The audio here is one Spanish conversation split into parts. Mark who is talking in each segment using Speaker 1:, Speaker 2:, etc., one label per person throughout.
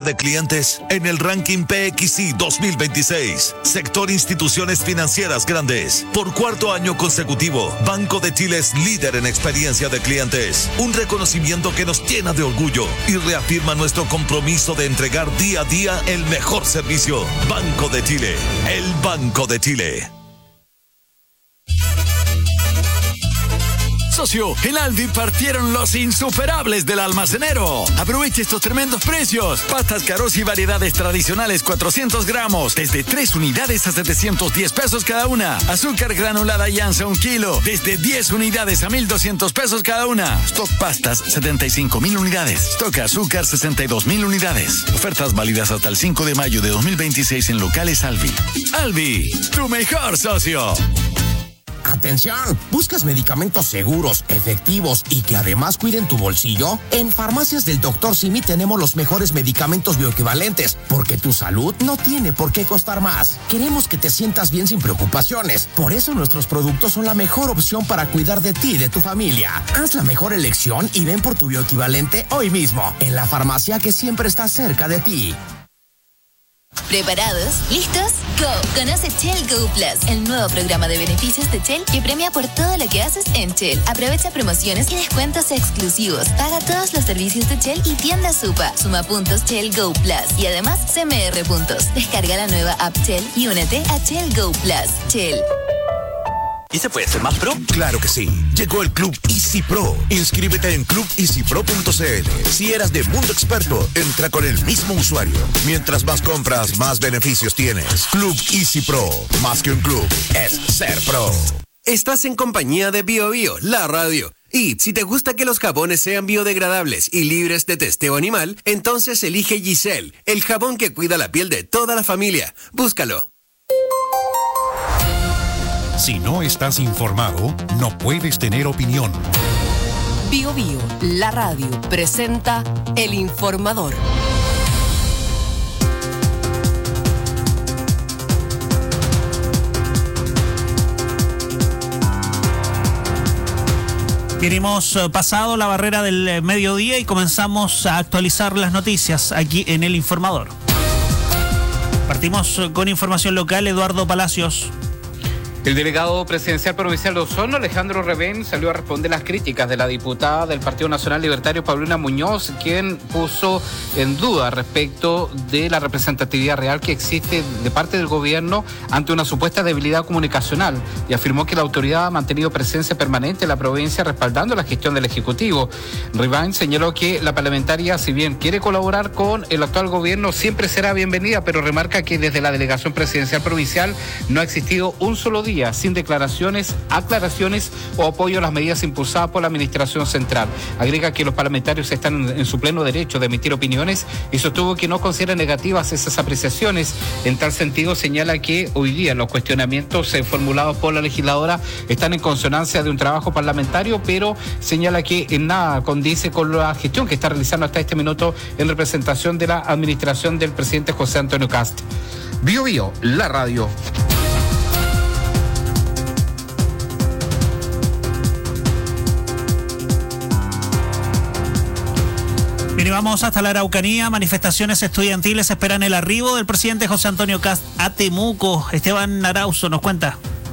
Speaker 1: de clientes en el ranking PXI 2026. Sector instituciones financieras grandes. Por cuarto año consecutivo, Banco de Chile es líder en experiencia de clientes. Un reconocimiento que nos llena de orgullo y reafirma nuestro compromiso de entregar día a día el mejor servicio. Banco de Chile, el Banco de Chile.
Speaker 2: Socio, en Aldi partieron los insuperables del almacenero. Aproveche estos tremendos precios. Pastas Caroz y variedades tradicionales 400 gramos, desde 3 unidades a 710 pesos cada una. Azúcar granulada Yanza 1 kilo, desde 10 unidades a 1,200 pesos cada una. Stock pastas 75,000 unidades. Stock azúcar 62,000 unidades. Ofertas válidas hasta el 5 de mayo de 2026 en locales Aldi. Aldi, tu mejor socio.
Speaker 3: ¡Atención! ¿Buscas medicamentos seguros, efectivos y que además cuiden tu bolsillo? En Farmacias del Dr. Simi tenemos los mejores medicamentos bioequivalentes, porque tu salud no tiene por qué costar más. Queremos que te sientas bien sin preocupaciones. Por eso nuestros productos son la mejor opción para cuidar de ti y de tu familia. Haz la mejor elección y ven por tu bioequivalente hoy mismo, en la farmacia que siempre está cerca de ti.
Speaker 4: ¿Preparados? ¿Listos? ¡Go! Conoce Shell Go Plus, el nuevo programa de beneficios de Shell que premia por todo lo que haces en Shell. Aprovecha promociones y descuentos exclusivos. Paga todos los servicios de Shell y tienda Supa. Suma puntos Shell Go Plus y además CMR puntos. Descarga la nueva app Shell y únete a Shell Go Plus. Shell.
Speaker 5: ¿Y se puede ser más pro?
Speaker 6: Claro que sí. Llegó el Club Easy Pro. Inscríbete en clubeasypro.cl. Si eras de Mundo Experto, entra con el mismo usuario. Mientras más compras, más beneficios tienes. Club Easy Pro. Más que un club, es ser pro.
Speaker 7: Estás en compañía de BioBio, la radio. Y si te gusta que los jabones sean biodegradables y libres de testeo animal, entonces elige Giselle, el jabón que cuida la piel de toda la familia. Búscalo.
Speaker 8: Si no estás informado, no puedes tener opinión.
Speaker 9: BioBio, la radio, presenta El Informador.
Speaker 10: Bien, hemos pasado la barrera del mediodía y comenzamos a actualizar las noticias aquí en El Informador. Partimos con información local. Eduardo Palacios.
Speaker 11: El delegado presidencial provincial de Osorno, Alejandro Revén, salió a responder las críticas de la diputada del Partido Nacional Libertario, Paulina Muñoz, quien puso en duda respecto de la representatividad real que existe de parte del gobierno ante una supuesta debilidad comunicacional y afirmó que la autoridad ha mantenido presencia permanente en la provincia respaldando la gestión del Ejecutivo. Revén señaló que la parlamentaria, si bien quiere colaborar con el actual gobierno, siempre será bienvenida, pero remarca que desde la delegación presidencial provincial no ha existido un solo día sin declaraciones, aclaraciones o apoyo a las medidas impulsadas por la Administración Central. Agrega que los parlamentarios están en su pleno derecho de emitir opiniones y sostuvo que no considera negativas esas apreciaciones. En tal sentido, señala que hoy día los cuestionamientos formulados por la legisladora están en consonancia de un trabajo parlamentario, pero señala que en nada condice con la gestión que está realizando hasta este minuto en representación de la administración del presidente José Antonio Kast. BioBio, la radio.
Speaker 10: Bien, y vamos hasta la Araucanía. Manifestaciones estudiantiles esperan el arribo del presidente José Antonio Kast a Temuco. Esteban Arauzo nos cuenta.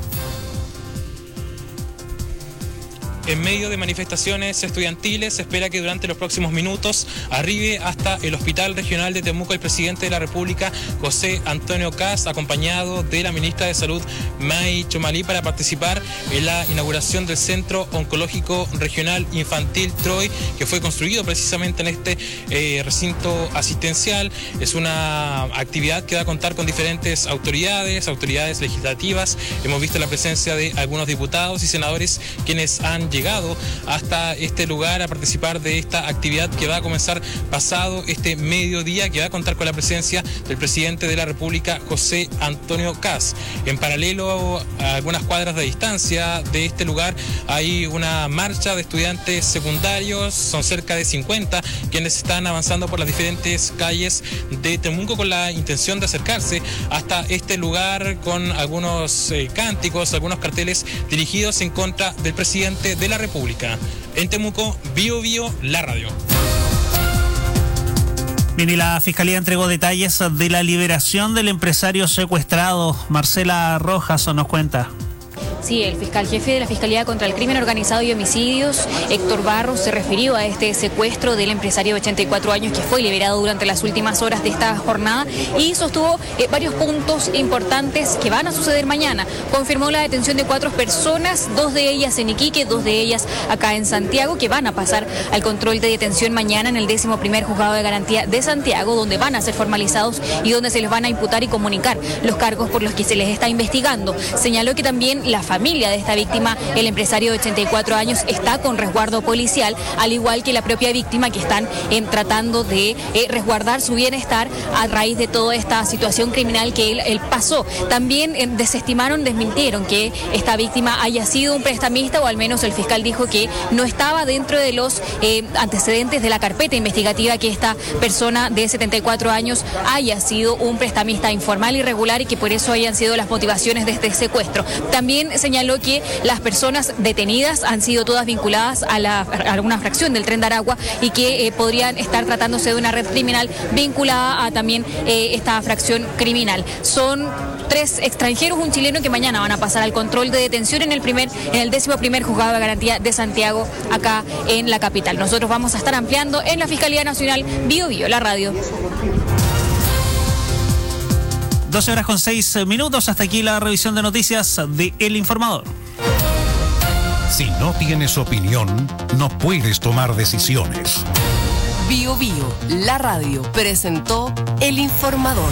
Speaker 12: En medio de manifestaciones estudiantiles, se espera que durante los próximos minutos arribe hasta el Hospital Regional de Temuco el presidente de la República, José Antonio Kast, acompañado de la ministra de Salud, May Chomalí, para participar en la inauguración del Centro Oncológico Regional Infantil Troy, que fue construido precisamente en este recinto asistencial. Es una actividad que va a contar con diferentes autoridades legislativas. Hemos visto la presencia de algunos diputados y senadores quienes han llegado hasta este lugar a participar de esta actividad que va a comenzar pasado este mediodía, que va a contar con la presencia del presidente de la República, José Antonio Kast. En paralelo, a algunas cuadras de distancia de este lugar, hay una marcha de estudiantes secundarios. Son cerca de 50 quienes están avanzando por las diferentes calles de Temuco con la intención de acercarse hasta este lugar con algunos cánticos, algunos carteles dirigidos en contra del presidente de la República. En Temuco, BioBio, la radio.
Speaker 10: Bien, y la Fiscalía entregó detalles de la liberación del empresario secuestrado. Marcela Rojas nos cuenta.
Speaker 13: Sí, el fiscal jefe de la Fiscalía contra el Crimen Organizado y Homicidios, Héctor Barros, se refirió a este secuestro del empresario de 84 años que fue liberado durante las últimas horas de esta jornada y sostuvo varios puntos importantes que van a suceder mañana. Confirmó la detención de 4 personas, 2 de ellas en Iquique, 2 de ellas acá en Santiago, que van a pasar al control de detención mañana en el 11º Juzgado de Garantía de Santiago, donde van a ser formalizados y donde se les van a imputar y comunicar los cargos por los que se les está investigando. Señaló que también la familia de esta víctima, el empresario de 84 años, está con resguardo policial, al igual que la propia víctima, que están tratando de resguardar su bienestar a raíz de toda esta situación criminal que él pasó. También desmintieron que esta víctima haya sido un prestamista, o al menos el fiscal dijo que no estaba dentro de los antecedentes de la carpeta investigativa que esta persona de 74 años haya sido un prestamista informal, irregular, y que por eso hayan sido las motivaciones de este secuestro. También señaló que las personas detenidas han sido todas vinculadas a una fracción del Tren de Aragua y que podrían estar tratándose de una red criminal vinculada a también esta fracción criminal. Son 3 extranjeros, un chileno, que mañana van a pasar al control de detención en el 11º Juzgado de Garantía de Santiago, acá en la capital. Nosotros vamos a estar ampliando en la Fiscalía Nacional Bio Bio, la radio.
Speaker 10: 12:06. Hasta aquí la revisión de noticias de El Informador.
Speaker 8: Si no tienes opinión, no puedes tomar decisiones.
Speaker 9: Bio Bio, la radio, presentó El Informador.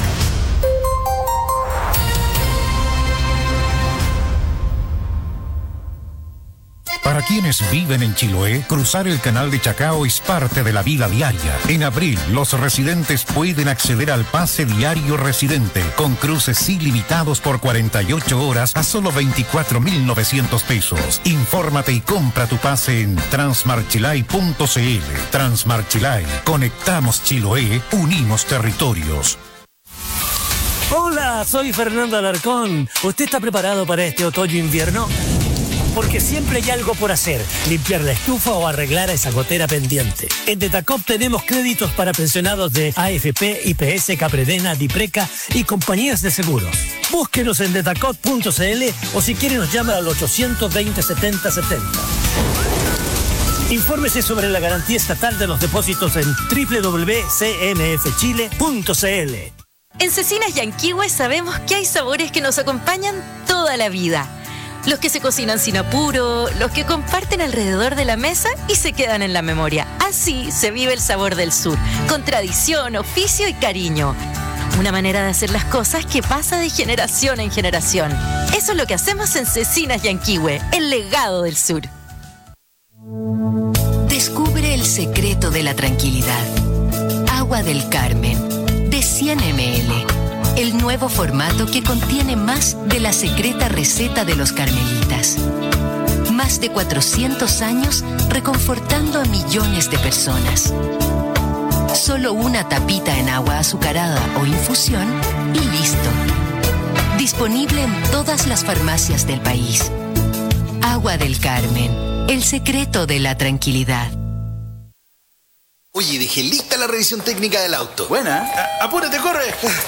Speaker 8: Para quienes viven en Chiloé, cruzar el canal de Chacao es parte de la vida diaria. En abril, los residentes pueden acceder al pase diario residente, con cruces ilimitados por 48 horas a solo 24.900 pesos. Infórmate y compra tu pase en transmarchilay.cl. Transmarchilay. Conectamos Chiloé, unimos territorios.
Speaker 14: Hola, soy Fernando Alarcón. ¿Usted está preparado para este otoño-invierno? Porque siempre hay algo por hacer, limpiar la estufa o arreglar esa gotera pendiente. En Detacop tenemos créditos para pensionados de AFP, IPS, Capredena, Dipreca y compañías de seguros. Búsquenos en detacop.cl o si quiere nos llama al 820-7070. Infórmese sobre la garantía estatal de los depósitos en www.cmfchile.cl.
Speaker 15: En Cecinas Yanquihue sabemos que hay sabores que nos acompañan toda la vida. Los que se cocinan sin apuro, los que comparten alrededor de la mesa y se quedan en la memoria. Así se vive el sabor del sur, con tradición, oficio y cariño. Una manera de hacer las cosas que pasa de generación en generación. Eso es lo que hacemos en Cecinas Yanquihue, el legado del sur.
Speaker 16: Descubre el secreto de la tranquilidad. Agua del Carmen, de 100 ml. El nuevo formato que contiene más de la secreta receta de los carmelitas. Más de 400 años reconfortando a millones de personas. Solo una tapita en agua azucarada o infusión y listo. Disponible en todas las farmacias del país. Agua del Carmen, el secreto de la tranquilidad.
Speaker 17: Oye, dejé lista la revisión técnica del auto.
Speaker 18: Buena.
Speaker 17: ¡Apúrate, corre!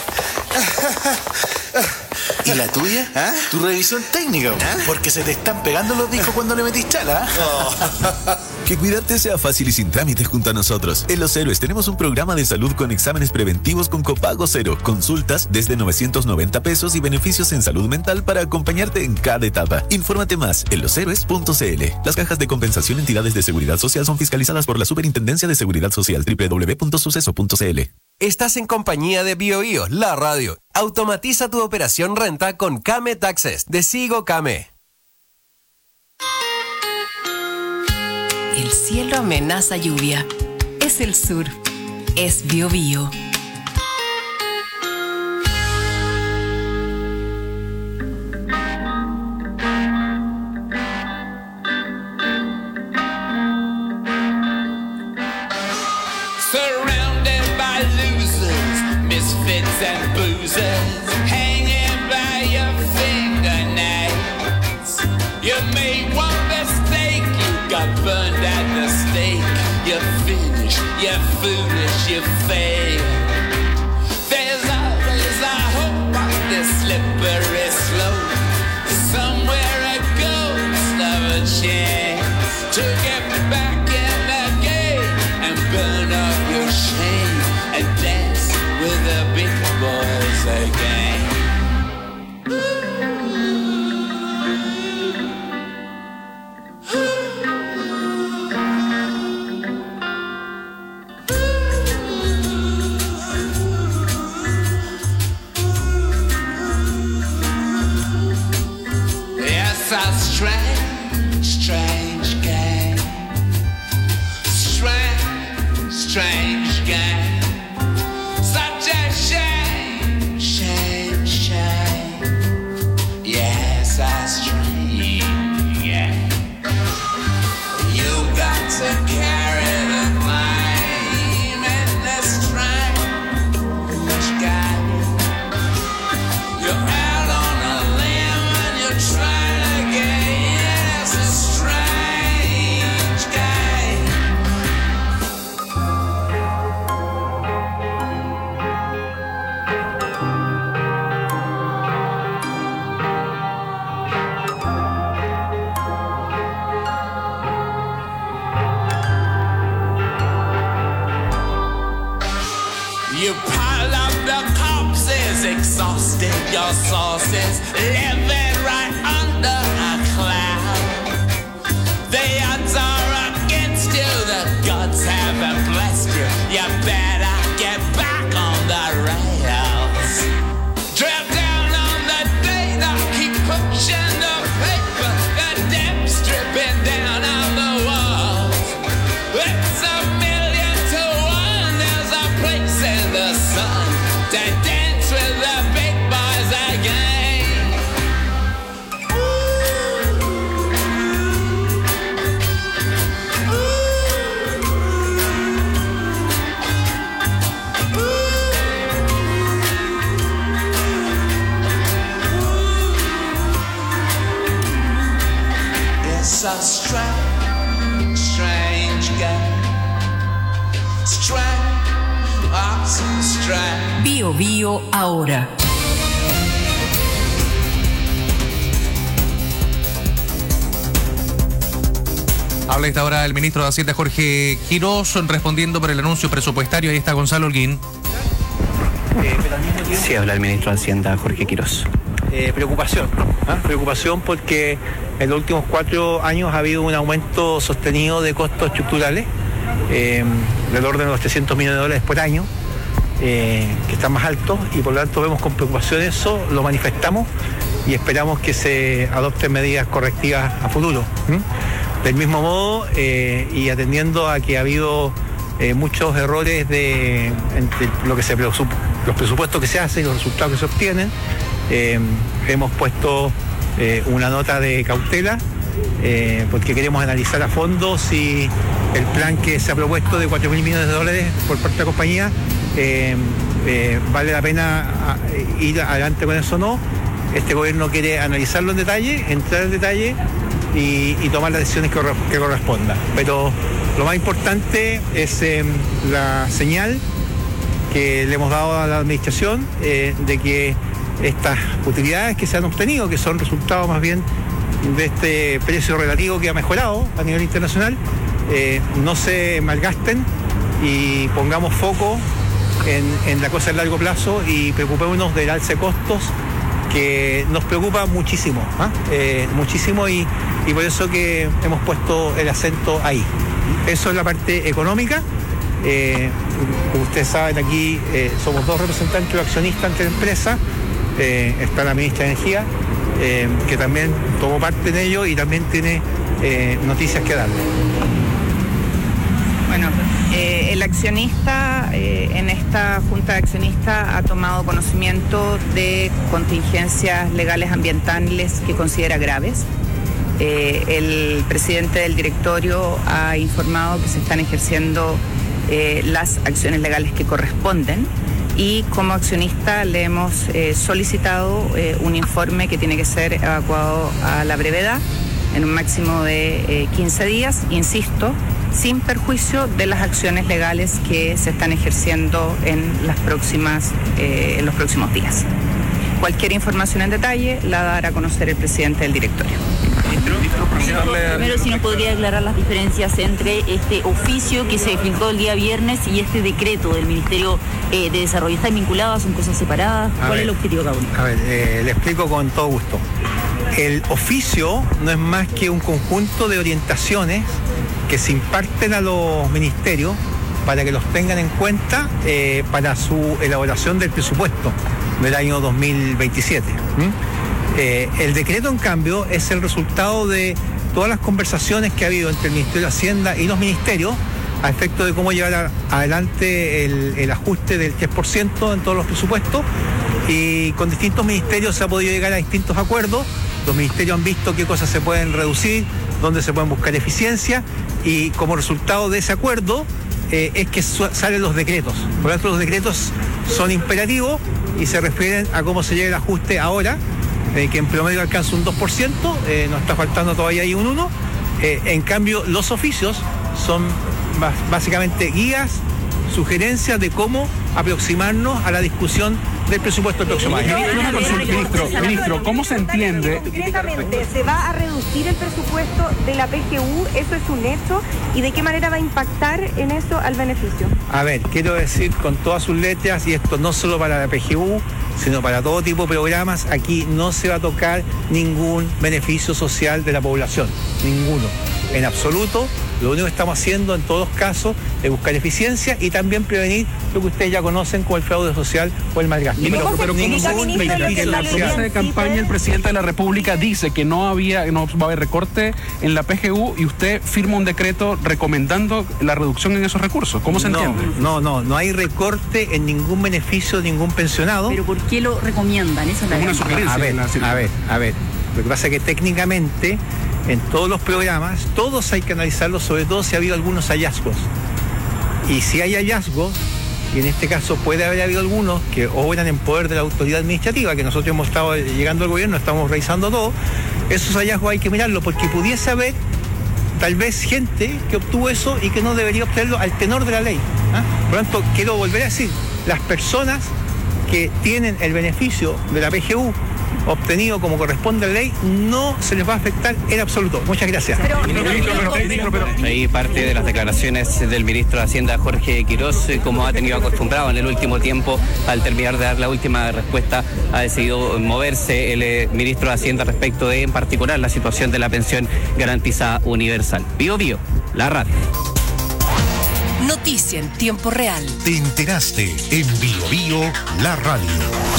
Speaker 17: ¿Y la tuya?
Speaker 18: ¿Ah?
Speaker 17: Tu revisión técnica.
Speaker 18: ¿Ah? Porque se te están pegando los discos cuando le metís chala.
Speaker 17: Oh.
Speaker 1: Que cuidarte sea fácil y sin trámites junto a nosotros. En Los Héroes tenemos un programa de salud con exámenes preventivos con copago cero, consultas desde 990 pesos y beneficios en salud mental para acompañarte en cada etapa. Infórmate más en loshéroes.cl. Las cajas de compensación entidades de seguridad social son fiscalizadas por la Superintendencia de Seguridad Social. www.suceso.cl.
Speaker 7: Estás en compañía de Bio Bio, la radio. Automatiza tu operación renta con Kame Taxes de Sigo Kame.
Speaker 9: El cielo amenaza lluvia. Es el sur. Es Bio Bio.
Speaker 19: Misfits and boozers hanging by your fingernails. You made one mistake, you got burned at the stake. You finished, you're foolish, you failed. pile up the corpses, exhausted your sources, living right under a cloud. The odds are against you, the gods haven't blessed you. You better get back on the rails. Drip down on the data, keep pushing the paper, the depths dripping down on the walls. It's 1,000,000 to 1, there's a place in the sun to dance with the big boys again. It's a strange, strange game. Strange, awesome, strange.
Speaker 16: Bio Bio ahora.
Speaker 20: Habla a esta hora el ministro de Hacienda, Jorge Quirós, respondiendo por el anuncio presupuestario. Ahí está Gonzalo Holguín.
Speaker 21: Sí, habla el ministro de Hacienda, Jorge Quirós.
Speaker 22: Preocupación porque en los últimos 4 años ha habido un aumento sostenido de costos estructurales del orden de los $300 millones por año, que están más altos, y por lo tanto vemos con preocupación eso, lo manifestamos y esperamos que se adopten medidas correctivas a futuro. Del mismo modo, y atendiendo a que ha habido muchos errores entre los presupuestos que se hacen y los resultados que se obtienen, hemos puesto una nota de cautela porque queremos analizar a fondo si el plan que se ha propuesto de $4.000 millones por parte de la compañía vale la pena ir adelante con eso o no. Este gobierno quiere analizarlo en detalle, entrar en detalle y tomar las decisiones que correspondan. Pero lo más importante es la señal que le hemos dado a la administración de que estas utilidades que se han obtenido, que son resultados más bien de este precio relativo que ha mejorado a nivel internacional, no se malgasten y pongamos foco en la cosa a largo plazo y preocupémonos del alza de costos, que nos preocupa muchísimo, muchísimo, y por eso que hemos puesto el acento ahí. Eso es la parte económica. Como ustedes saben, aquí somos 2 representantes o accionistas ante la empresa. Está la ministra de Energía, que también tomó parte en ello y también tiene noticias que darle.
Speaker 23: Bueno, el accionista en esta junta de accionistas ha tomado conocimiento de contingencias legales ambientales que considera graves. El presidente del directorio ha informado que se están ejerciendo las acciones legales que corresponden, y como accionista le hemos solicitado un informe que tiene que ser evacuado a la brevedad, en un máximo de 15 días, insisto, sin perjuicio de las acciones legales que se están ejerciendo en los próximos días. Cualquier información en detalle la dará a conocer el presidente del directorio.
Speaker 24: Primero, si nos podría aclarar las diferencias entre este oficio que se filtró el día viernes y este decreto del Ministerio de Desarrollo. ¿Están vinculadas? ¿Son cosas separadas? ¿Cuál es el objetivo de cada uno?
Speaker 22: A ver, le explico con todo gusto. El oficio no es más que un conjunto de orientaciones que se imparten a los ministerios para que los tengan en cuenta para su elaboración del presupuesto del año 2027. El decreto, en cambio, es el resultado de todas las conversaciones que ha habido entre el Ministerio de Hacienda y los ministerios a efecto de cómo llevar adelante el ajuste del 10% en todos los presupuestos, y con distintos ministerios se ha podido llegar a distintos acuerdos. Los ministerios han visto qué cosas se pueden reducir, dónde se pueden buscar eficiencia, y como resultado de ese acuerdo es que salen los decretos. Por lo tanto, los decretos son imperativos y se refieren a cómo se llega el ajuste ahora, que en promedio alcanza un 2%, nos está faltando todavía ahí un 1%. En cambio, los oficios son básicamente guías, sugerencias de cómo aproximarnos a la discusión del presupuesto del próximo año.
Speaker 2: Ministro, ¿cómo se entiende?
Speaker 3: Directamente, ¿se va a reducir el presupuesto de la PGU? ¿Eso es un hecho? ¿Y de qué manera va a impactar en eso al beneficio?
Speaker 22: A ver, quiero decir con todas sus letras, y esto no solo para la PGU, sino para todo tipo de programas, aquí no se va a tocar ningún beneficio social de la población, ninguno, en absoluto. Lo único que estamos haciendo en todos casos es buscar eficiencia y también prevenir lo que ustedes ya conocen como el fraude social o el malgasto.
Speaker 2: Pero en la promesa de campaña el presidente de la República dice que no va a haber recorte en la PGU y usted firma un decreto recomendando la reducción en esos recursos. ¿Cómo se entiende?
Speaker 22: No hay recorte en ningún beneficio de ningún pensionado.
Speaker 24: ¿Pero por qué lo recomiendan? Esa es la
Speaker 2: una sugerencia.
Speaker 22: A ver. Lo que pasa es que técnicamente en todos los programas, todos hay que analizarlos, sobre todo si ha habido algunos hallazgos. Y si hay hallazgos, y en este caso puede haber habido algunos que obran en poder de la autoridad administrativa, que nosotros hemos estado llegando al gobierno, estamos revisando todo, esos hallazgos hay que mirarlos, porque pudiese haber tal vez gente que obtuvo eso y que no debería obtenerlo al tenor de la ley. Por lo tanto, quiero volver a decir, las personas que tienen el beneficio de la PGU obtenido como corresponde a la ley, no se les va a afectar en absoluto. Muchas gracias.
Speaker 21: Ahí parte de las declaraciones del ministro de Hacienda, Jorge Quirós, como ha tenido acostumbrado en el último tiempo, al terminar de dar la última respuesta, ha decidido moverse el ministro de Hacienda respecto de, en particular, la situación de la pensión garantizada universal. Bio Bio, la radio.
Speaker 9: Noticia en tiempo real.
Speaker 8: Te enteraste en Bio Bio, la radio.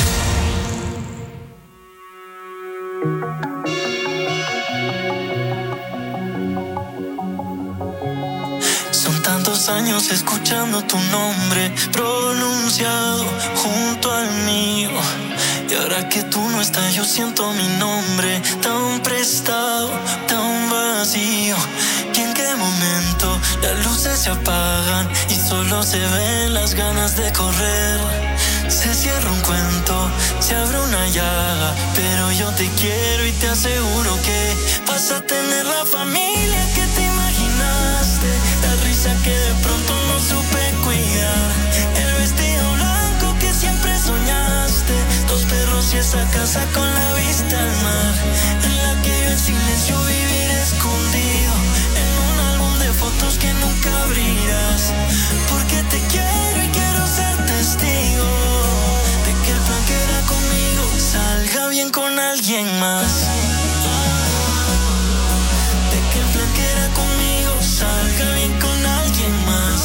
Speaker 4: Son tantos años escuchando tu nombre pronunciado junto al mío, y ahora que tú no estás yo siento mi nombre tan prestado, tan vacío, que en qué momento las luces se apagan y solo se ven las ganas de correr. Se cierra un cuento, se abre una llaga, pero yo te quiero y te aseguro que vas a tener la familia que te imaginaste, la risa que de pronto no supe cuidar, el vestido blanco que siempre soñaste, 2 perros y esa casa con la vista al mar, en la que yo en silencio viviré escondido, en un álbum de fotos que nunca abrirás, porque te quiero y quiero ser testigo de que el plan que era conmigo salga bien con alguien más, de que el plan que era conmigo salga bien con alguien más,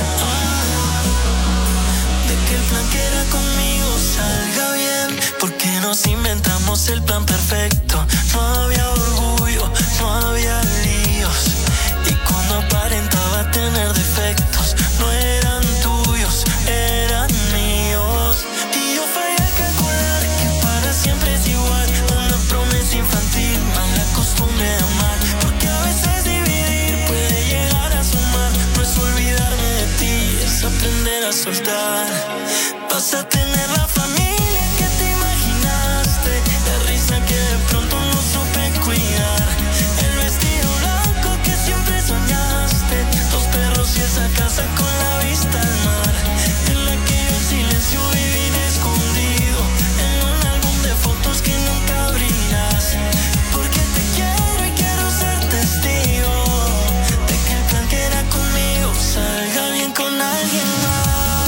Speaker 4: de que el plan que era conmigo salga bien, porque nos inventamos el plan perfecto, no había orgullo, no había líos, y cuando aparentaba tener defectos, no eran tuyos, eran míos, y yo fallé al calcular que para siempre es igual, una promesa infantil, mala costumbre de amar, porque a veces dividir puede llegar a sumar, no es olvidarme de ti, es aprender a soltar, vas a tener la familia que te imaginaste, la risa que de pronto no supe cuidar, el vestido blanco que siempre soñaste, 2 perros y esa casa con la vista al mar, en la que yo en silencio viviré escondido, en un álbum de fotos que nunca abrirás, porque te quiero y quiero ser testigo de que el plan que era conmigo salga bien con alguien más.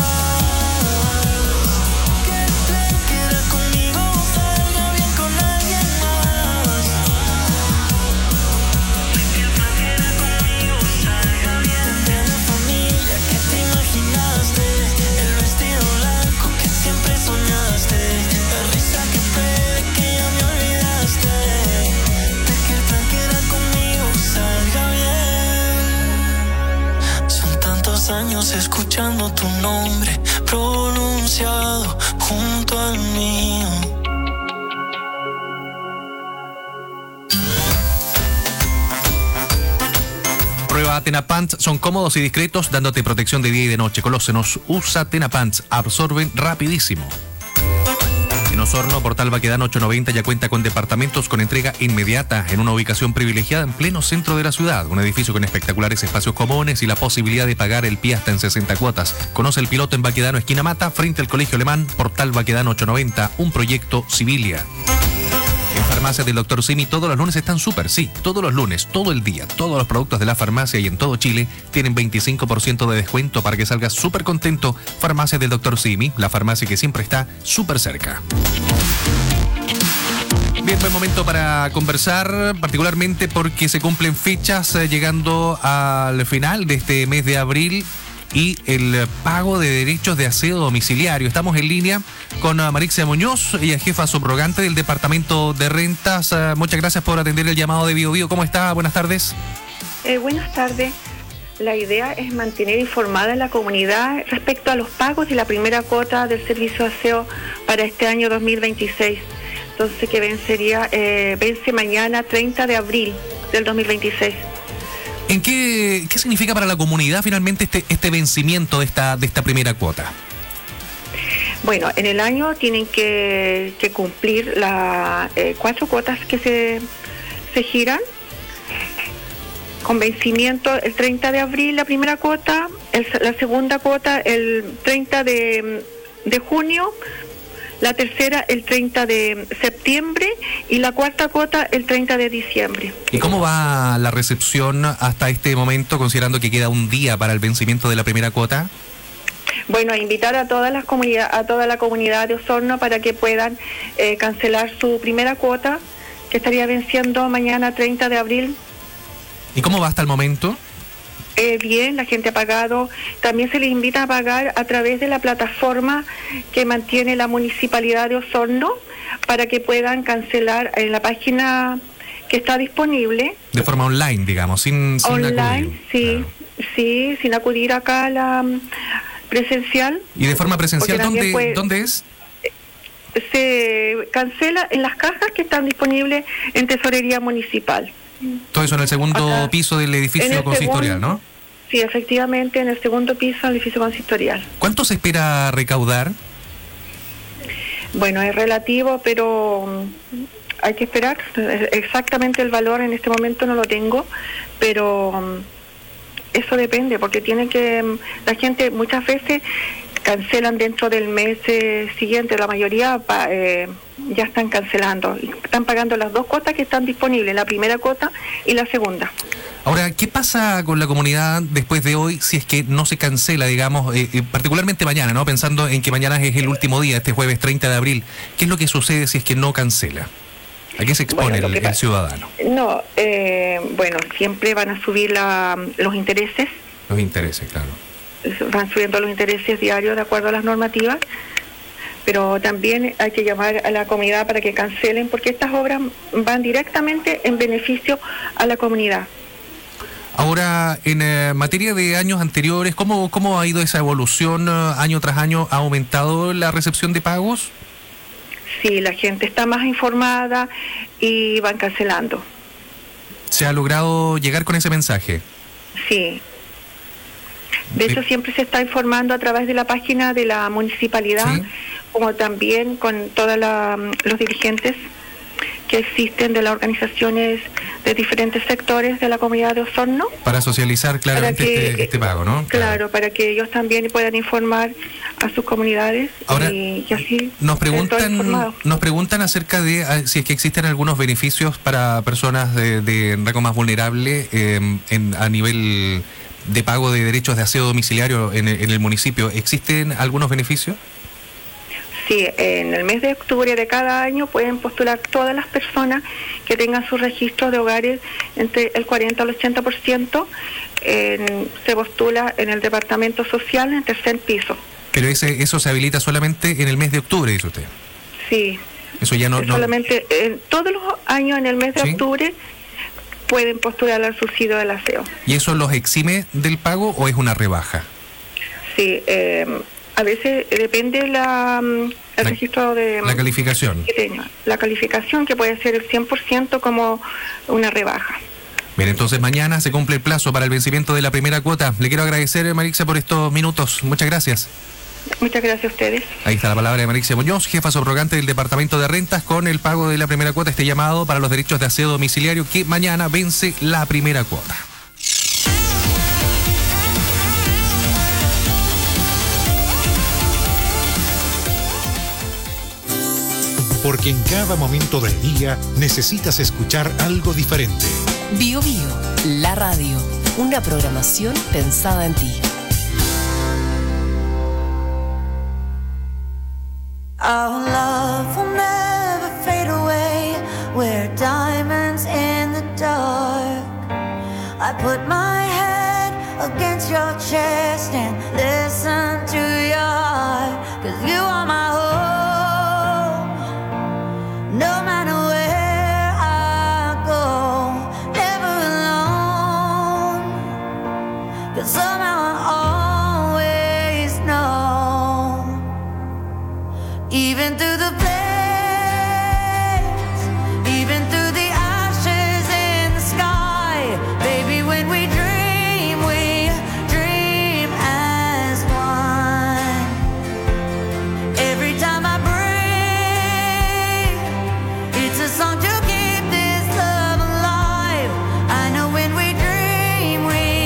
Speaker 4: Años escuchando tu nombre pronunciado junto al mío.
Speaker 20: Prueba Atena Pants, son cómodos y discretos, dándote protección de día y de noche. Conócenos, usa Atena Pants, absorben rapidísimo. En Osorno, Portal Baquedano 890 ya cuenta con departamentos con entrega inmediata en una ubicación privilegiada en pleno centro de la ciudad. Un edificio con espectaculares espacios comunes y la posibilidad de pagar el pie hasta en 60 cuotas. Conoce el piloto en Baquedano, esquina Mata, frente al Colegio Alemán. Portal Baquedano 890, un proyecto Civilia. En Farmacias del Dr. Simi todos los lunes están súper, sí, todos los lunes, todo el día. Todos los productos de la farmacia y en todo Chile tienen 25% de descuento para que salgas súper contento. Farmacias del Dr. Simi, la farmacia que siempre está súper cerca. Bien, buen momento para conversar, particularmente porque se cumplen fechas llegando al final de este mes de abril y el pago de derechos de aseo domiciliario. Estamos en línea con Marixia Muñoz, ella es jefa subrogante del Departamento de Rentas. Muchas gracias por atender el llamado de Bio Bio. ¿Cómo está? Buenas tardes.
Speaker 5: Buenas tardes. La idea es mantener informada a la comunidad respecto a los pagos de la primera cuota del servicio de aseo para este año 2026. Entonces, que vence mañana 30 de abril del 2026.
Speaker 20: ¿En qué significa para la comunidad finalmente este vencimiento de esta primera cuota?
Speaker 5: Bueno, en el año tienen que cumplir las 4 cuotas que se giran, con vencimiento el 30 de abril la primera cuota, la segunda cuota el 30 de junio, la tercera el 30 de septiembre y la cuarta cuota el 30 de diciembre.
Speaker 20: ¿Y cómo va la recepción hasta este momento, considerando que queda un día para el vencimiento de la primera cuota?
Speaker 5: Bueno, invitar a toda la comunidad de Osorno para que puedan cancelar su primera cuota, que estaría venciendo mañana 30 de abril.
Speaker 20: ¿Y cómo va hasta el momento?
Speaker 5: Bien, la gente ha pagado. También se les invita a pagar a través de la plataforma que mantiene la Municipalidad de Osorno para que puedan cancelar en la página que está disponible.
Speaker 20: De forma online, digamos, sin
Speaker 5: online,
Speaker 20: acudir.
Speaker 5: Sí,
Speaker 20: claro.
Speaker 5: Sí, sin acudir acá a la presencial.
Speaker 20: ¿Y de forma presencial dónde es?
Speaker 5: Se cancela en las cajas que están disponibles en Tesorería Municipal.
Speaker 20: Todo eso en el segundo piso del edificio consistorial, ¿no?
Speaker 5: Sí, efectivamente, en el segundo piso del edificio consistorial.
Speaker 20: ¿Cuánto se espera recaudar?
Speaker 5: Bueno, es relativo, pero hay que esperar. Exactamente el valor en este momento no lo tengo, pero eso depende, porque la gente muchas veces cancelan dentro del mes siguiente. La mayoría ya están cancelando, están pagando las 2 cuotas que están disponibles, la primera cuota y la segunda.
Speaker 20: Ahora, ¿qué pasa con la comunidad después de hoy si es que no se cancela, digamos, particularmente mañana, ¿no? Pensando en que mañana es el último día, este jueves 30 de abril, ¿qué es lo que sucede si es que no cancela? ¿A qué se expone el ciudadano?
Speaker 5: No, bueno, siempre van a subir los intereses.
Speaker 20: Los intereses, claro.
Speaker 5: Van subiendo los intereses diarios de acuerdo a las normativas, pero también hay que llamar a la comunidad para que cancelen, porque estas obras van directamente en beneficio a la comunidad.
Speaker 20: Ahora, en materia de años anteriores, ¿cómo ha ido esa evolución año tras año? ¿Ha aumentado la recepción de pagos?
Speaker 5: Sí, la gente está más informada y van cancelando.
Speaker 20: ¿Se ha logrado llegar con ese mensaje?
Speaker 5: Sí. De hecho, siempre se está informando a través de la página de la municipalidad, ¿sí?, como también con todos los dirigentes que existen de las organizaciones de diferentes sectores de la comunidad de Osorno.
Speaker 20: Para socializar claramente este pago, ¿no?
Speaker 5: Claro, para que ellos también puedan informar a sus comunidades.
Speaker 20: Ahora,
Speaker 5: y así
Speaker 20: nos preguntan acerca de si es que existen algunos beneficios para personas de rango más vulnerable a nivel de pago de derechos de aseo domiciliario en el municipio. ¿Existen algunos beneficios?
Speaker 5: Sí, en el mes de octubre de cada año pueden postular todas las personas que tengan sus registros de hogares entre el 40 al 80%. Se postula en el departamento social en el tercer piso.
Speaker 20: Pero eso se habilita solamente en el mes de octubre, dice usted.
Speaker 5: Sí.
Speaker 20: Eso ya no.
Speaker 5: Solamente todos los años en el mes de octubre pueden postular al subsidio del aseo.
Speaker 20: ¿Y eso los exime del pago o es una rebaja?
Speaker 5: Sí, a veces depende el registro de...
Speaker 20: La calificación.
Speaker 5: La calificación, que puede ser el 100% como una rebaja.
Speaker 20: Bien, entonces mañana se cumple el plazo para el vencimiento de la primera cuota. Le quiero agradecer, Marixia, por estos minutos. Muchas gracias.
Speaker 5: Muchas gracias a ustedes.
Speaker 20: Ahí está la palabra de Marixia Muñoz, jefa subrogante del Departamento de Rentas, con el pago de la primera cuota, este llamado para los derechos de aseo domiciliario, que mañana vence la primera cuota.
Speaker 8: Porque en cada momento del día necesitas escuchar algo diferente.
Speaker 9: Bio Bio, la radio, una programación pensada en ti.
Speaker 4: Our love will never fade away. We're diamonds in the dark. I put my head against your chest and listen to your heart. 'Cause you are my home. No matter where I go, never alone. 'Cause somehow I always know. Even through the flames, even through the ashes in the sky, baby, when we dream as one. Every time I breathe, it's a song to keep this love alive. I know when we dream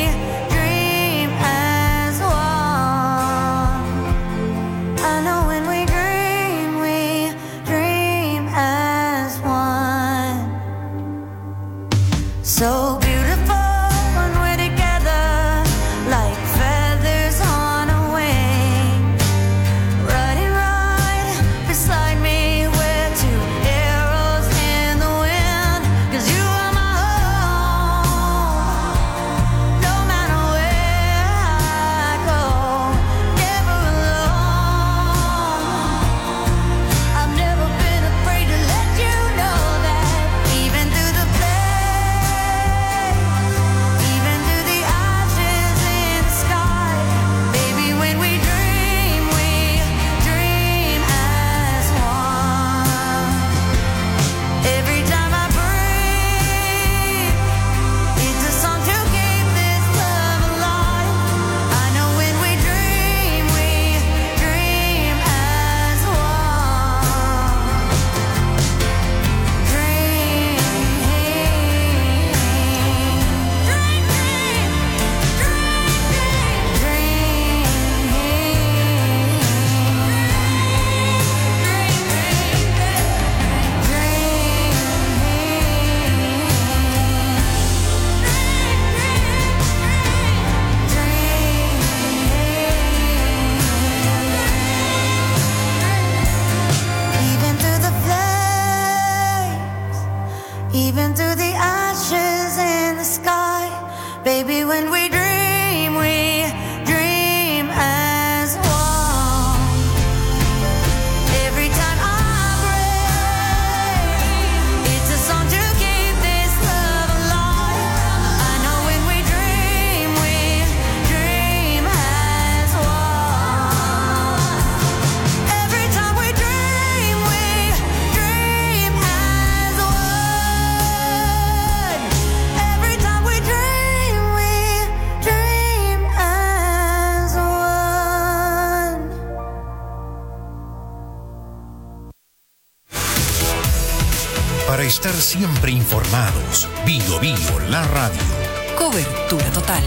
Speaker 4: as one. I know when we dream as one. So beautiful when we're together, like feathers on a wing. Riding right beside me, we're two arrows in the wind. 'Cause you are my home. No matter where I go, never alone. I've never been afraid to let you know that. Even through the flames, even through the ashes in the sky, baby, when we dream as one. Every time I breathe, it's a song to keep this love alive. I know when we dream as one. Even through the flames, even through the ashes in the sky, baby, when we dream as one. Every time I breathe, it's a song to keep this love alive. I know when we dream as one. Every time we dream as one. Every time we dream as one.
Speaker 8: Para estar siempre informados, Bio Bio, la radio.
Speaker 9: Cobertura total.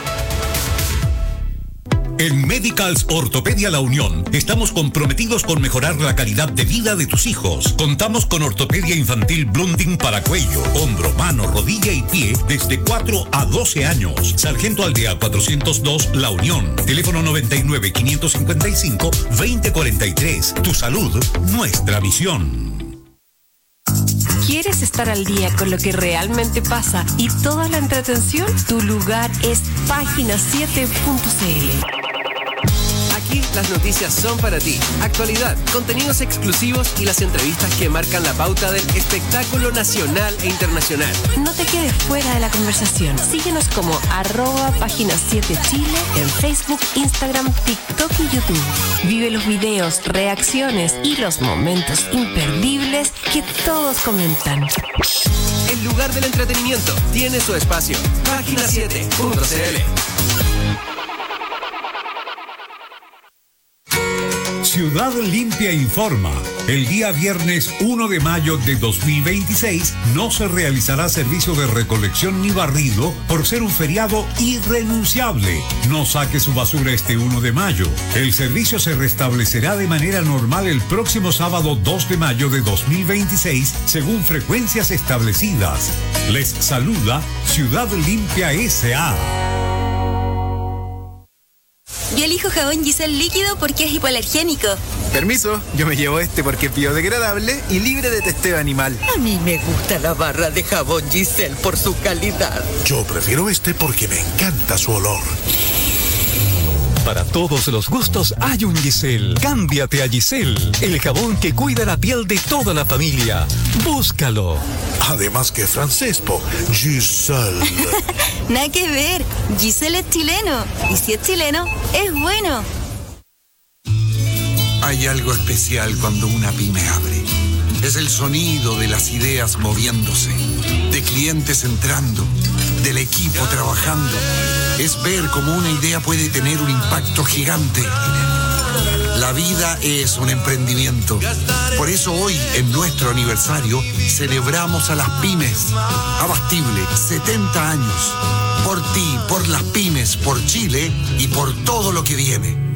Speaker 6: En Medicals Ortopedia La Unión estamos comprometidos con mejorar la calidad de vida de tus hijos. Contamos con ortopedia infantil Blunding para cuello, hombro, mano, rodilla y pie desde 4 a 12 años. Sargento Aldea 402 La Unión. Teléfono 99-555-2043. Tu salud, nuestra misión.
Speaker 9: ¿Quieres estar al día con lo que realmente pasa y toda la entretención? Tu lugar es página7.cl.
Speaker 7: Aquí las noticias son para ti. Actualidad, contenidos exclusivos y las entrevistas que marcan la pauta del espectáculo nacional e internacional.
Speaker 9: No te quedes fuera de la conversación. Síguenos como @página7chile en Facebook, Instagram, TikTok y YouTube. Vive los videos, reacciones y los momentos imperdibles que todos comentan.
Speaker 7: El lugar del entretenimiento tiene su espacio. Página7.cl.
Speaker 6: Ciudad Limpia informa. El día viernes 1 de mayo de 2026 no se realizará servicio de recolección ni barrido por ser un feriado irrenunciable. No saque su basura este 1 de mayo. El servicio se restablecerá de manera normal el próximo sábado 2 de mayo de 2026 según frecuencias establecidas. Les saluda Ciudad Limpia S.A.
Speaker 10: Yo elijo jabón Giselle líquido porque es hipoalergénico.
Speaker 11: Permiso, yo me llevo este porque es biodegradable y libre de testeo animal.
Speaker 12: A mí me gusta la barra de jabón Giselle por su calidad.
Speaker 13: Yo prefiero este porque me encanta su olor.
Speaker 25: Para todos los gustos hay un Giselle. Cámbiate a Giselle, el jabón que cuida la piel de toda la familia. Búscalo.
Speaker 13: Además que francés, Giselle.
Speaker 10: Nada que ver, Giselle es chileno. Y si es chileno, es bueno.
Speaker 26: Hay algo especial cuando una pyme abre. Es el sonido de las ideas moviéndose, de clientes entrando, del equipo trabajando. Es ver cómo una idea puede tener un impacto gigante. La vida es un emprendimiento. Por eso hoy, en nuestro aniversario, celebramos a las pymes. Abastible, 70 años. Por ti, por las pymes, por Chile y por todo lo que viene.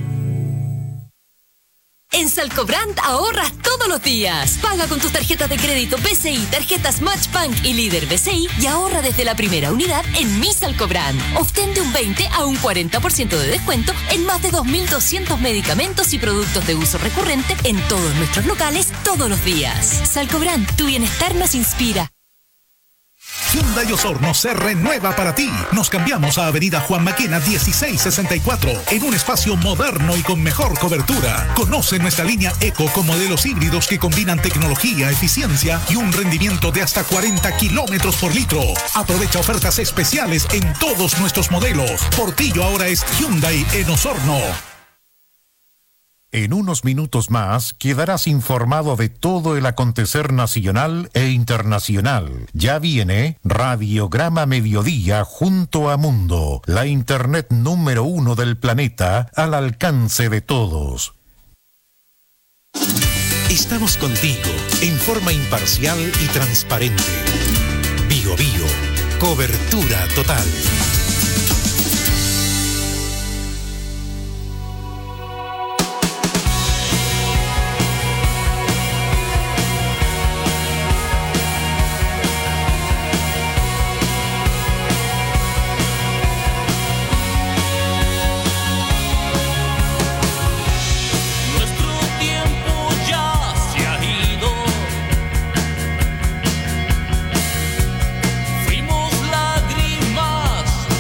Speaker 27: En Salcobrand ahorras todos los días. Paga con tus tarjetas de crédito BCI, tarjetas Matchbank y Líder BCI y ahorra desde la primera unidad en Mi Salcobrand. Obtén de un 20 a un 40% de descuento en más de 2.200 medicamentos y productos de uso recurrente en todos nuestros locales todos los días. Salcobrand, tu bienestar nos inspira.
Speaker 13: Hyundai Osorno se renueva para ti. Nos cambiamos a Avenida Juan Maquena 1664 en un espacio moderno y con mejor cobertura. Conoce nuestra línea Eco con modelos híbridos que combinan tecnología, eficiencia y un rendimiento de hasta 40 kilómetros por litro. Aprovecha ofertas especiales en todos nuestros modelos. Portillo ahora es Hyundai en Osorno.
Speaker 8: En unos minutos más quedarás informado de todo el acontecer nacional e internacional. Ya viene Radiograma Mediodía junto a Mundo, la internet número 1 del planeta al alcance de todos.
Speaker 13: Estamos contigo en forma imparcial y transparente. Bio Bio, cobertura total.
Speaker 19: Fuimos lágrimas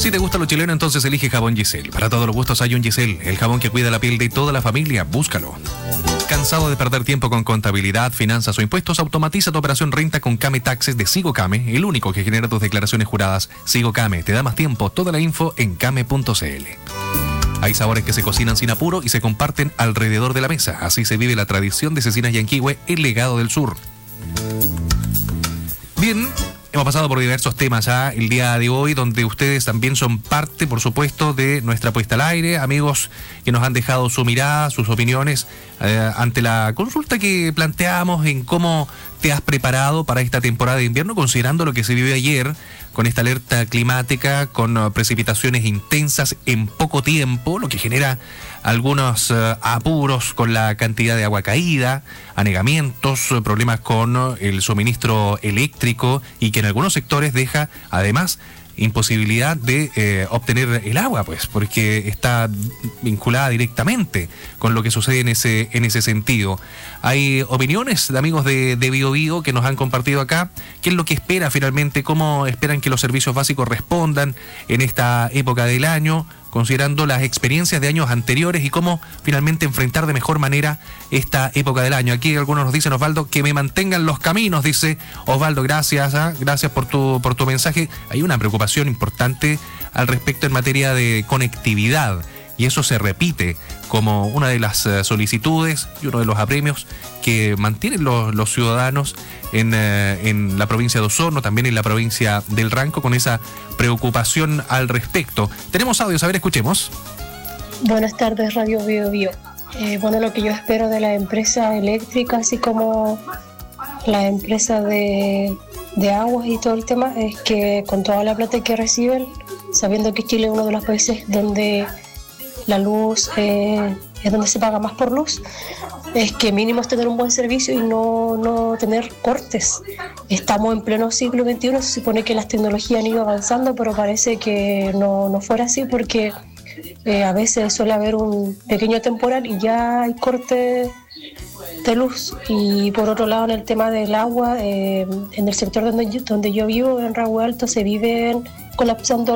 Speaker 20: Si te gusta lo chileno, entonces elige Jabón Giselle. Para todos los gustos hay un Giselle, el jabón que cuida la piel de toda la familia. Búscalo. ¿Cansado de perder tiempo con contabilidad, finanzas o impuestos? Automatiza tu operación renta con Came Taxes de Sigo Came, el único que genera tus declaraciones juradas. Sigo Came, te da más tiempo. Toda la info en came.cl. Hay sabores que se cocinan sin apuro y se comparten alrededor de la mesa. Así se vive la tradición de Cecinas Yanquihue, el legado del sur. Bien, hemos pasado por diversos temas ya el día de hoy, donde ustedes también son parte, por supuesto, de nuestra puesta al aire. Amigos que nos han dejado su mirada, sus opiniones ante la consulta que planteamos en cómo te has preparado para esta temporada de invierno, considerando lo que se vivió ayer con esta alerta climática, con precipitaciones intensas en poco tiempo, lo que genera algunos apuros con la cantidad de agua caída, anegamientos, problemas con el suministro eléctrico y que en algunos sectores deja además imposibilidad de obtener el agua, pues, porque está vinculada directamente con lo que sucede en ese sentido. Hay opiniones de amigos de Bio Bio que nos han compartido acá, qué es lo que espera finalmente, cómo esperan que los servicios básicos respondan en esta época del año, considerando las experiencias de años anteriores y cómo finalmente enfrentar de mejor manera esta época del año. Aquí algunos nos dicen, Osvaldo, que me mantengan los caminos, dice Osvaldo, gracias, gracias por tu mensaje. Hay una preocupación importante al respecto en materia de conectividad y eso se repite como una de las solicitudes y uno de los apremios que mantienen los ciudadanos en la provincia de Osorno, también en la provincia del Ranco, con esa preocupación al respecto. Tenemos audios, a ver, escuchemos.
Speaker 1: Buenas tardes, Radio Bio Bio. Bueno, lo que yo espero de la empresa eléctrica, así como la empresa de aguas y todo el tema, es que con toda la plata que reciben, sabiendo que Chile es uno de los países donde la luz es donde se paga más por luz, es que mínimo es tener un buen servicio y no tener cortes. Estamos en pleno siglo XXI, se supone que las tecnologías han ido avanzando, pero parece que no fuera así, porque a veces suele haber un pequeño temporal y ya hay corte de luz. Y por otro lado, en el tema del agua, en el sector donde yo vivo, en Raúl Alto, se viven colapsando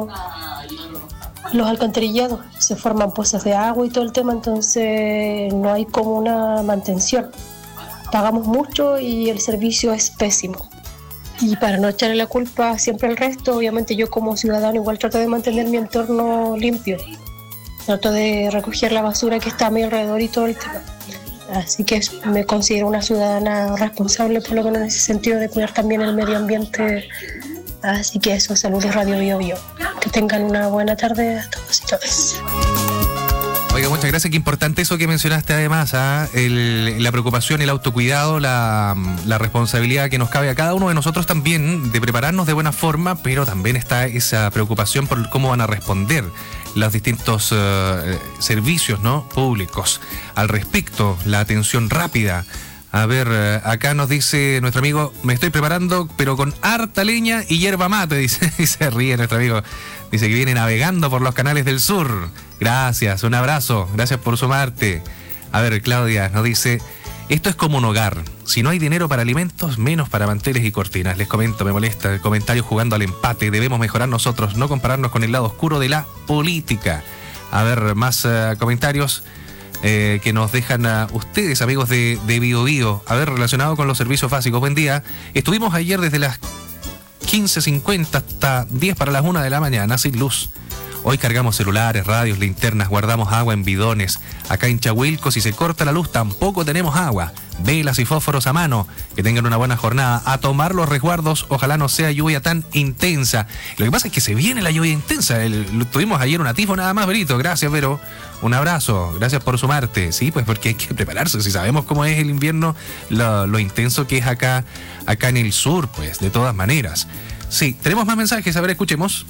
Speaker 1: los alcantarillados, se forman pozas de agua y todo el tema, entonces no hay como una mantención. Pagamos mucho y el servicio es pésimo. Y para no echarle la culpa siempre al resto, obviamente yo como ciudadano igual trato de mantener mi entorno limpio. Trato de recoger la basura que está a mi alrededor y todo el tema. Así que me considero una ciudadana responsable, por lo menos en ese sentido, de cuidar también el medio ambiente. Así que eso, saludos Radio Bio Bio. Que tengan una buena tarde a todos y todas.
Speaker 20: Oiga, muchas gracias. Qué importante eso que mencionaste además, la preocupación, el autocuidado, la responsabilidad que nos cabe a cada uno de nosotros también de prepararnos de buena forma, pero también está esa preocupación por cómo van a responder los distintos servicios, ¿no?, públicos. Al respecto, la atención rápida. A ver, acá nos dice nuestro amigo, me estoy preparando, pero con harta leña y hierba mate, dice, y se ríe nuestro amigo. Dice que viene navegando por los canales del sur. Gracias, un abrazo, gracias por sumarte. A ver, Claudia nos dice, esto es como un hogar. Si no hay dinero para alimentos, menos para manteles y cortinas. Les comento, me molesta el comentario jugando al empate. Debemos mejorar nosotros, no compararnos con el lado oscuro de la política. A ver, más comentarios que nos dejan a ustedes, amigos de Bio Bio. A ver, relacionado con los servicios básicos. Buen día. Estuvimos ayer desde las 15:50 hasta 10 para las 1 de la mañana sin luz. Hoy cargamos celulares, radios, linternas, guardamos agua en bidones. Acá en Chahuilco, si se corta la luz, tampoco tenemos agua. Velas y fósforos a mano. Que tengan una buena jornada. A tomar los resguardos, ojalá no sea lluvia tan intensa. Lo que pasa es que se viene la lluvia intensa. Tuvimos ayer un atisbo nada más, Berito. Gracias, Vero. Un abrazo. Gracias por sumarte. Sí, pues porque hay que prepararse. Si sabemos cómo es el invierno, lo intenso que es acá en el sur, pues, de todas maneras. Sí, tenemos más mensajes. A ver, escuchemos.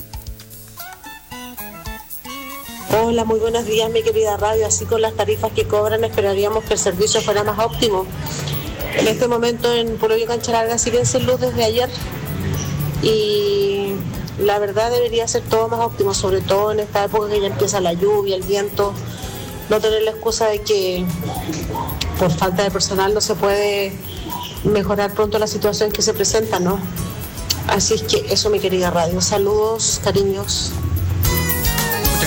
Speaker 14: Hola, muy buenos días, mi querida radio. Así con las tarifas que cobran, esperaríamos que el servicio fuera más óptimo. En este momento en Pueblo y Cancha Larga siguen sin luz desde ayer y la verdad debería ser todo más óptimo, sobre todo en esta época que ya empieza la lluvia, el viento. No tener la excusa de que por falta de personal no se puede mejorar pronto la situación que se presenta, ¿no? Así es que eso, mi querida radio. Saludos, cariños.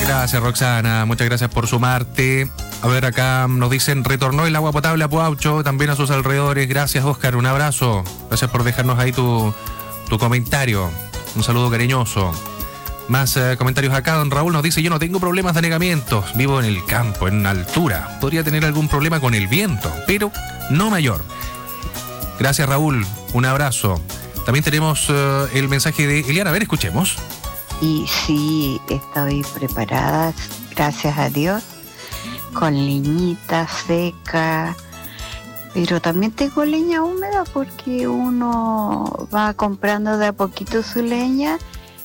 Speaker 20: Gracias, Roxana. Muchas gracias por sumarte. A ver, acá nos dicen, retornó el agua potable a Puaucho, también a sus alrededores. Gracias, Oscar. Un abrazo. Gracias por dejarnos ahí tu comentario. Un saludo cariñoso. Más comentarios acá. Don Raúl nos dice, yo no tengo problemas de anegamientos. Vivo en el campo, en altura. Podría tener algún problema con el viento, pero no mayor. Gracias, Raúl. Un abrazo. También tenemos el mensaje de Eliana. A ver, escuchemos.
Speaker 3: Y sí, estoy preparada, gracias a Dios, con leñita seca, pero también tengo leña húmeda porque uno va comprando de a poquito su leña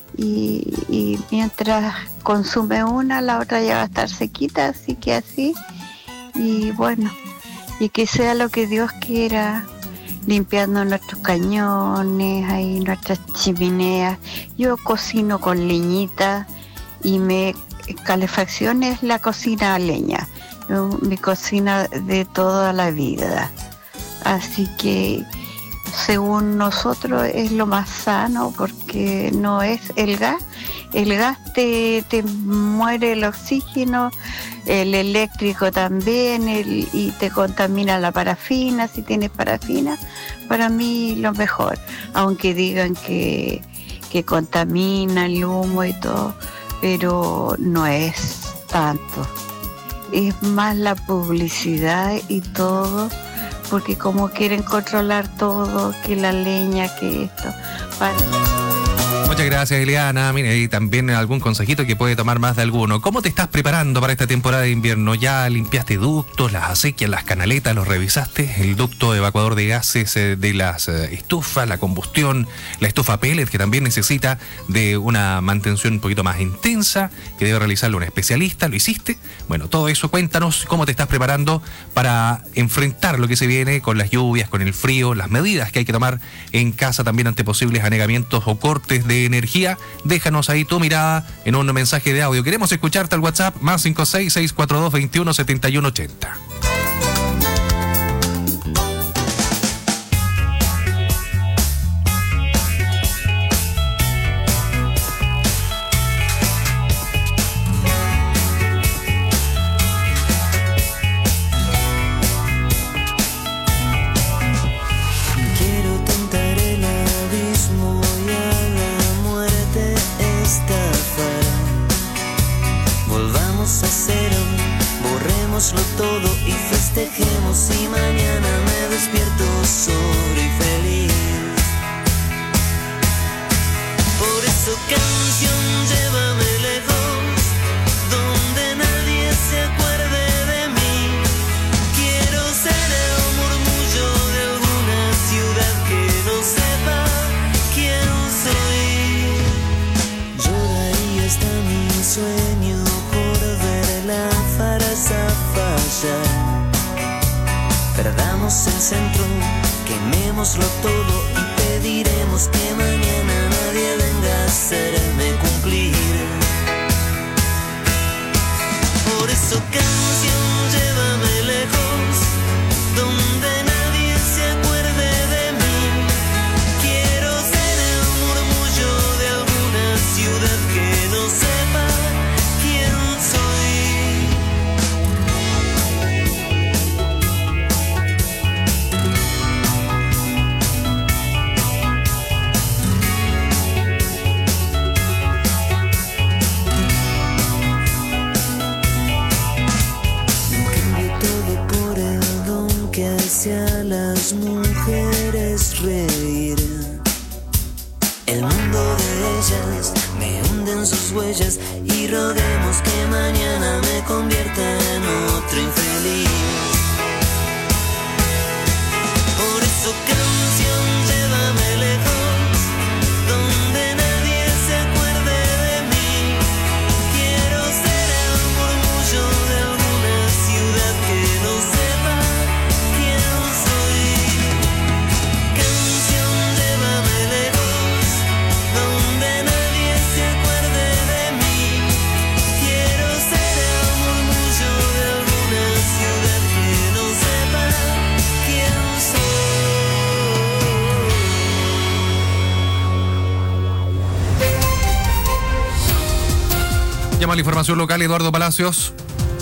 Speaker 3: y mientras consume una, la otra ya va a estar sequita, así que así, y bueno, y que sea lo que Dios quiera. Limpiando nuestros cañones, ahí nuestras chimeneas. Yo cocino con leñita y calefacción es la cocina a leña, mi cocina de toda la vida. Así que según nosotros es lo más sano porque no es el gas. El gas te muere el oxígeno, el eléctrico también, y te contamina la parafina, si tienes parafina. Para mí lo mejor, aunque digan que contamina el humo y todo, pero no es tanto. Es más la publicidad y todo, porque como quieren controlar todo, que la leña, que esto.
Speaker 20: Muchas gracias, Eliana. Mire, y también algún consejito que puede tomar más de alguno. ¿Cómo te estás preparando para esta temporada de invierno? ¿Ya limpiaste ductos, las acequias, las canaletas, los revisaste? El ducto evacuador de gases de las estufas, la combustión, la estufa pellet, que también necesita de una mantención un poquito más intensa, que debe realizarlo un especialista. ¿Lo hiciste? Bueno, todo eso, cuéntanos cómo te estás preparando para enfrentar lo que se viene con las lluvias, con el frío, las medidas que hay que tomar en casa también ante posibles anegamientos o cortes de energía. Déjanos ahí tu mirada en un mensaje de audio. Queremos escucharte al WhatsApp más 56642217180.
Speaker 4: Todo y festejemos y mañana me despierto sobre y feliz. Por eso canción, llévame lejos, donde nadie se acuerde de mí. Quiero ser el murmullo de alguna ciudad que no sepa quién soy. Yo daría hasta mi sueño por ver la farsa fallar. Perdamos el centro, quemémoslo todo y pediremos que mañana nadie venga a hacerme cumplir. Por eso canción, llévame lejos, donde nadie se acuerde de mí. Quiero ser el murmullo de alguna ciudad que no sepa quién soy. A las mujeres reír. El mundo de ellas me hunde en sus huellas y roguemos que mañana me convierta en otro infeliz. Por eso canción, llévame lejos, donde nadie se acuerde de mí. Quiero ser el murmullo de alguna ciudad que no sepa quién soy. Canción, llévame lejos, donde nadie se acuerde de mí. Quiero ser el murmullo
Speaker 20: Pasemos a la información local, Eduardo Palacios.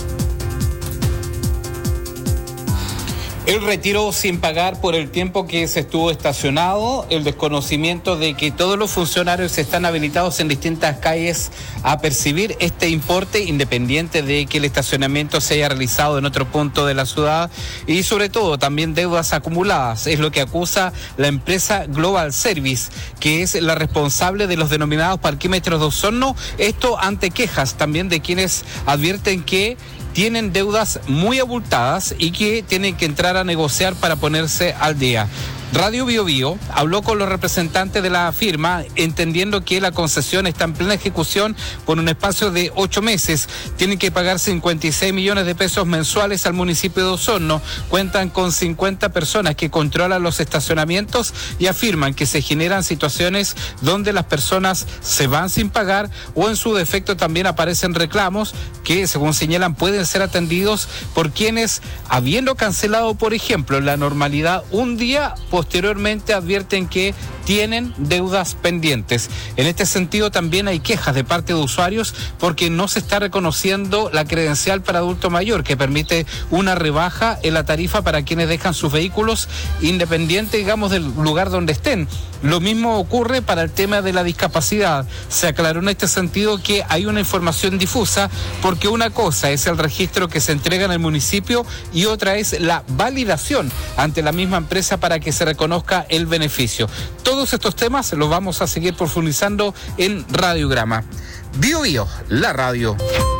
Speaker 2: El retiro sin pagar por el tiempo que se estuvo estacionado, el desconocimiento de que todos los funcionarios están habilitados en distintas calles a percibir este importe, independiente de que el estacionamiento se haya realizado en otro punto de la ciudad, y sobre todo también deudas acumuladas. Es lo que acusa la empresa Global Service, que es la responsable de los denominados parquímetros de Osorno, esto ante quejas también de quienes advierten que tienen deudas muy abultadas y que tienen que entrar a negociar para ponerse al día. Radio Bio Bio habló con los representantes de la firma, entendiendo que la concesión está en plena ejecución por un espacio de 8 meses. Tienen que pagar 56 millones de pesos mensuales al municipio de Osorno. Cuentan con 50 personas que controlan los estacionamientos y afirman que se generan situaciones donde las personas se van sin pagar o en su defecto también aparecen reclamos que, según señalan, pueden ser atendidos por quienes, habiendo cancelado, por ejemplo, la normalidad un día, posteriormente advierten que tienen deudas pendientes. En este sentido también hay quejas de parte de usuarios porque no se está reconociendo la credencial para adulto mayor que permite una rebaja en la tarifa para quienes dejan sus vehículos independiente, digamos, del lugar donde estén. Lo mismo ocurre para el tema de la discapacidad. Se aclaró en este sentido que hay una información difusa porque una cosa es el registro que se entrega en el municipio y otra es la validación ante la misma empresa para que se reconozca el beneficio. Todos estos temas los vamos a seguir profundizando en Radiograma. Bio Bio, la radio.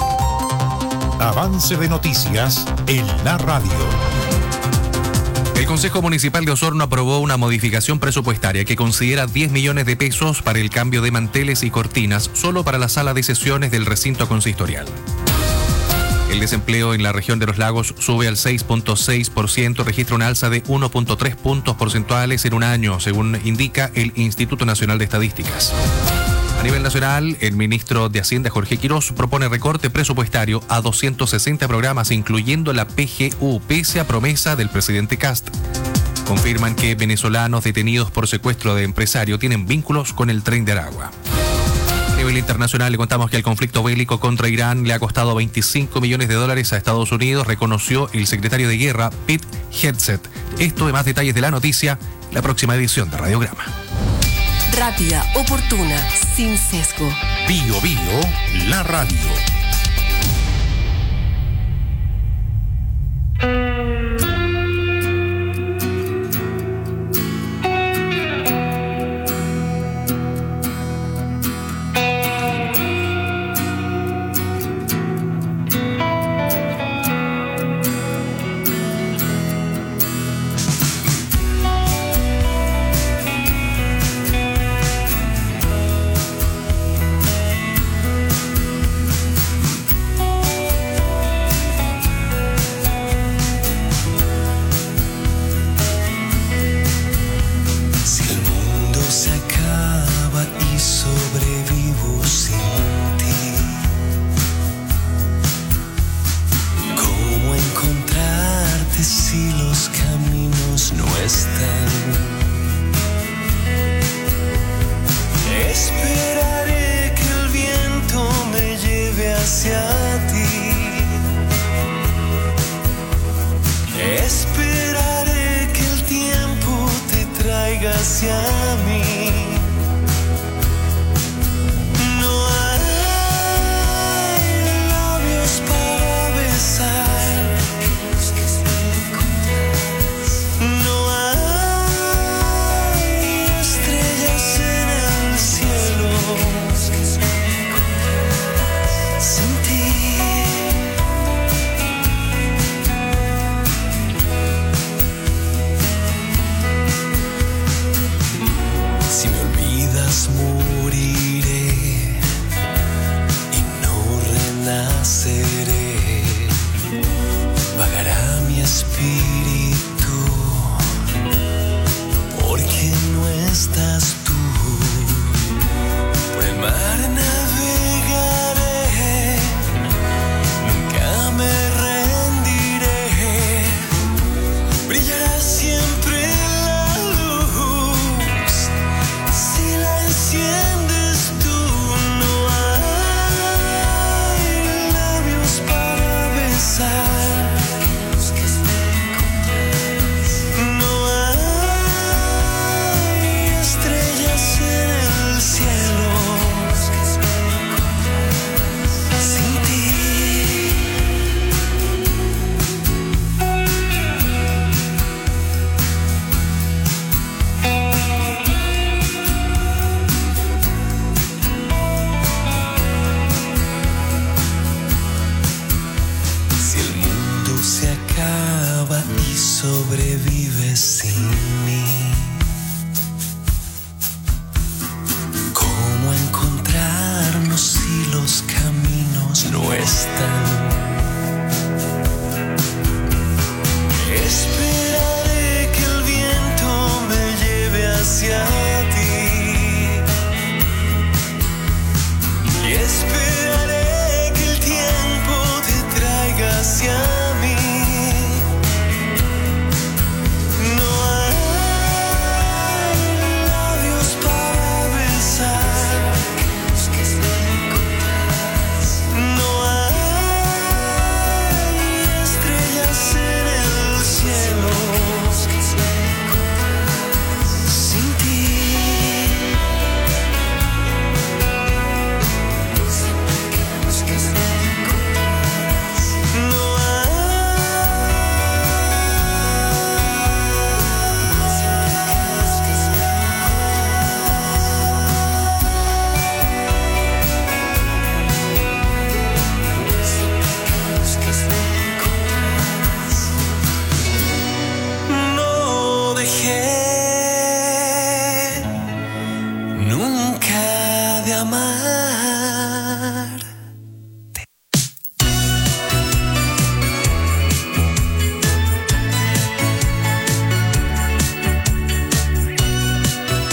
Speaker 13: Avance de noticias en la radio.
Speaker 20: El Consejo Municipal de Osorno aprobó una modificación presupuestaria que considera 10 millones de pesos para el cambio de manteles y cortinas solo para la sala de sesiones del recinto consistorial. El desempleo en la región de los lagos sube al 6.6%, registra una alza de 1.3 puntos porcentuales en un año, según indica el Instituto Nacional de Estadísticas. A nivel nacional, el ministro de Hacienda, Jorge Quirós, propone recorte presupuestario a 260 programas, incluyendo la PGU, pese a promesa del presidente Kast. Confirman que venezolanos detenidos por secuestro de empresario tienen vínculos con el Tren de Aragua. A nivel internacional, le contamos que el conflicto bélico contra Irán le ha costado 25 millones de dólares a Estados Unidos, reconoció el secretario de Guerra, Pete Hegseth. Esto y más detalles de la noticia, la próxima edición de Radiograma.
Speaker 9: Rápida, oportuna, sin sesgo.
Speaker 13: Bio Bio, la radio.
Speaker 4: Esperaré que el viento me lleve hacia ti. Esperaré que el tiempo te traiga hacia mí. No hay labios para besar.
Speaker 15: Si me olvidas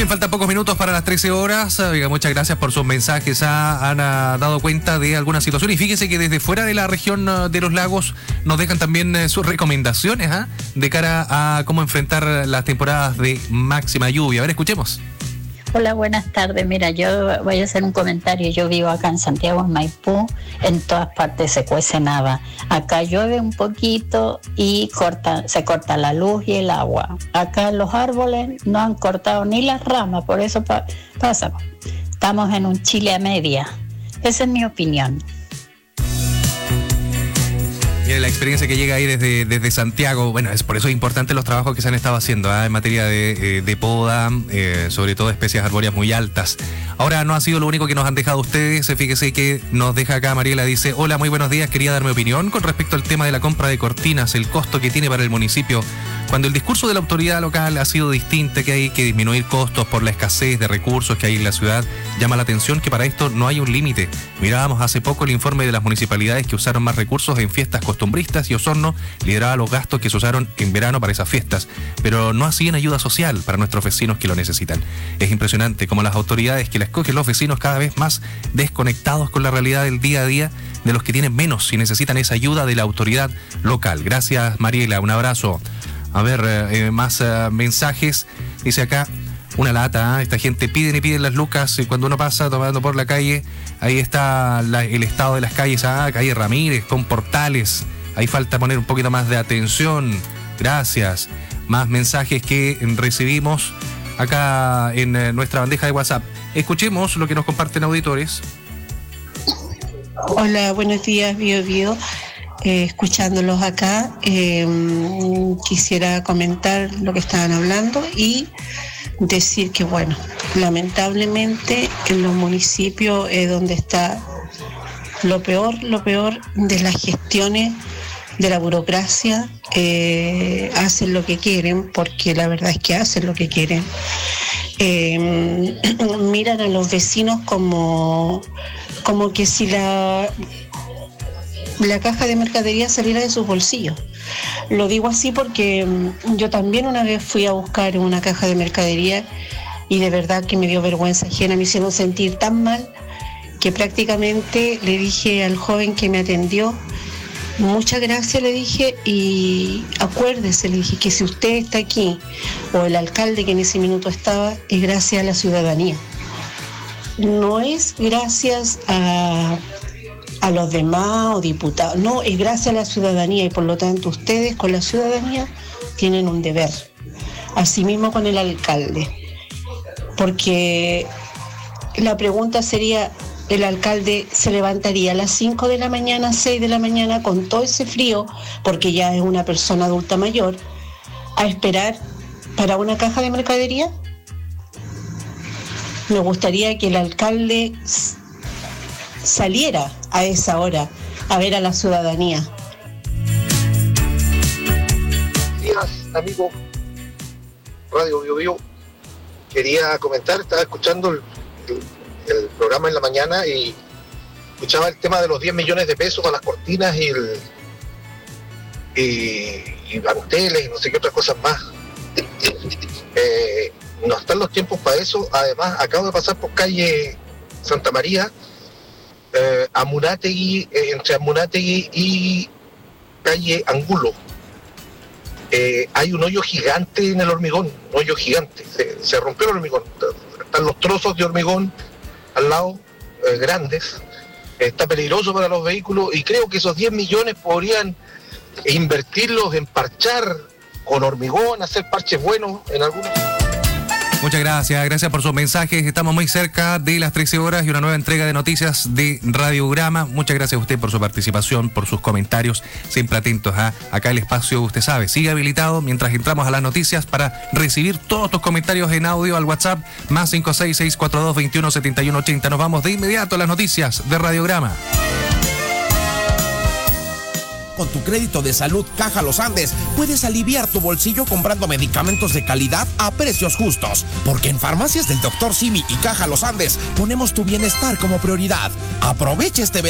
Speaker 20: Bien, faltan pocos minutos para las 13 horas. Oiga, muchas gracias por sus mensajes. Han dado cuenta de algunas situaciones. Y fíjese que desde fuera de la región de los lagos nos dejan también sus recomendaciones de cara a cómo enfrentar las temporadas de máxima lluvia. A ver, escuchemos.
Speaker 15: Hola, buenas tardes. Mira, yo voy a hacer un comentario. Yo vivo acá en Santiago, en Maipú. En todas partes se cuece nada. Acá llueve un poquito y se corta la luz y el agua. Acá los árboles no han cortado ni las ramas, por eso pasa. Estamos en un Chile a media. Esa es mi opinión.
Speaker 20: Mira, la experiencia que llega ahí desde Santiago, bueno, es por eso importante los trabajos que se han estado haciendo en materia de poda, sobre todo especies arbóreas muy altas. Ahora, no ha sido lo único que nos han dejado ustedes. Fíjese que nos deja acá Mariela, dice: hola, muy buenos días, quería dar mi opinión con respecto al tema de la compra de cortinas, el costo que tiene para el municipio. Cuando el discurso de la autoridad local ha sido distinto, que hay que disminuir costos por la escasez de recursos que hay en la ciudad, llama la atención que para esto no hay un límite. Mirábamos hace poco el informe de las municipalidades que usaron más recursos en fiestas costumbristas y Osorno lideraba los gastos que se usaron en verano para esas fiestas, pero no así en ayuda social para nuestros vecinos que lo necesitan. Es impresionante cómo las autoridades que la escogen los vecinos cada vez más desconectados con la realidad del día a día de los que tienen menos y necesitan esa ayuda de la autoridad local. Gracias, Mariela, un abrazo. A ver, más mensajes. Dice acá, una lata, esta gente piden y piden las lucas cuando uno pasa tomando por la calle. Ahí está el estado de las calles, calle Ramírez, con portales. Ahí falta poner un poquito más de atención. Gracias. Más mensajes que recibimos acá en nuestra bandeja de WhatsApp. Escuchemos lo que nos comparten auditores.
Speaker 16: Hola, buenos días, Bio. Escuchándolos acá, quisiera comentar lo que estaban hablando y decir que, bueno, lamentablemente en los municipios es donde está lo peor de las gestiones de la burocracia. Hacen lo que quieren, porque la verdad es que hacen lo que quieren. Miran a los vecinos como que si la caja de mercadería saliera de sus bolsillos. Lo digo así porque yo también una vez fui a buscar una caja de mercadería y de verdad que me dio vergüenza ajena, me hicieron sentir tan mal que prácticamente le dije al joven que me atendió: muchas gracias, le dije, y acuérdese, le dije, que si usted está aquí, o el alcalde que en ese minuto estaba, es gracias a la ciudadanía. No es gracias a los demás o diputados, no, es gracias a la ciudadanía, y por lo tanto ustedes con la ciudadanía tienen un deber, asimismo con el alcalde, porque la pregunta sería: el alcalde se levantaría a las 5 de la mañana, 6 de la mañana, con todo ese frío, porque ya es una persona adulta mayor, a esperar para una caja de mercadería? Me gustaría que el alcalde saliera a esa hora a ver a la ciudadanía.
Speaker 17: Buenos días, amigo Radio Bio. Quería comentar, estaba escuchando el programa en la mañana y escuchaba el tema de los 10 millones de pesos para las cortinas y manteles y no sé qué otras cosas más. No están los tiempos para eso. Además, acabo de pasar por calle Santa María, Amunátegui, entre Amunátegui y calle Angulo. Hay un hoyo gigante en el hormigón, un hoyo gigante, se rompió el hormigón, están los trozos de hormigón al lado, grandes, está peligroso para los vehículos, y creo que esos 10 millones podrían invertirlos en parchar con hormigón, hacer parches buenos en algunos.
Speaker 20: Muchas gracias por sus mensajes. Estamos muy cerca de las 13 horas y una nueva entrega de noticias de Radiograma. Muchas gracias a usted por su participación, por sus comentarios, siempre atentos. Acá el espacio, usted sabe, sigue habilitado mientras entramos a las noticias para recibir todos tus comentarios en audio al WhatsApp más 56642217180. Nos vamos de inmediato a las noticias de Radiograma.
Speaker 18: Con tu crédito de salud Caja Los Andes puedes aliviar tu bolsillo comprando medicamentos de calidad a precios justos. Porque en Farmacias del Dr. Simi y Caja Los Andes ponemos tu bienestar como prioridad. Aprovecha este